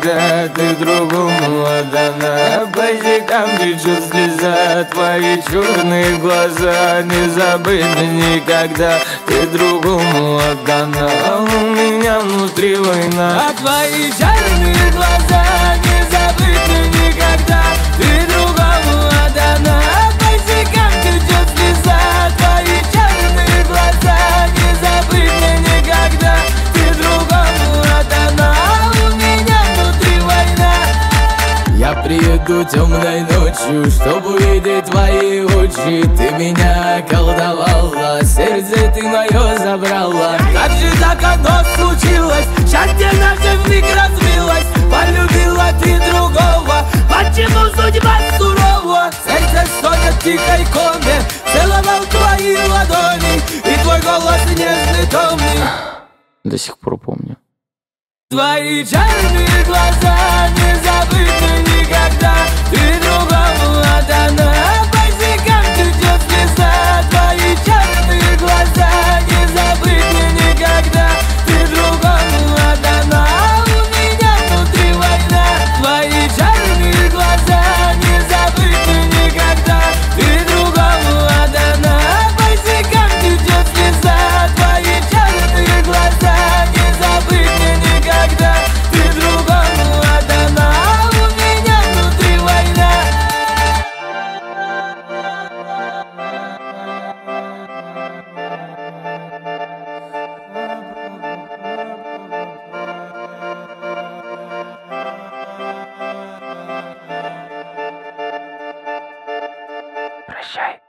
когда ты другому отдана. По щекам течет слеза, твои черные глаза. Не забыть никогда, ты другому отдана. У меня внутри война, а твои черные глаза. Не забыть никогда, ты другому отдана. По щекам течет слеза, твои черные глаза. Не забыть никогда, ты другому отдана. У меня внутри война. Я приеду темной ночью, чтобы увидеть твои очи. Ты меня околдовала, сердце ты мое забрала. Как же так оно случилось? Счастье наше вмиг разбилось. Полюбила ты другого, почему судьба сурова? Сердце стонет в тихой коме, целовал твои ладони, и твой голос нежный, томный До сих пор помню. Твои черные глаза, не забыть никогда, ты другому отдана. По щекам течет слеза, твои черные глаза. Не забыть никогда, ты другому отдана. У меня внутри война. Твои черные глаза, не забыть никогда, ты другому отдана. По щекам течет слеза, твои черные глаза. Не забыть никогда, ты другому отдана. У меня внутри война. Прощай.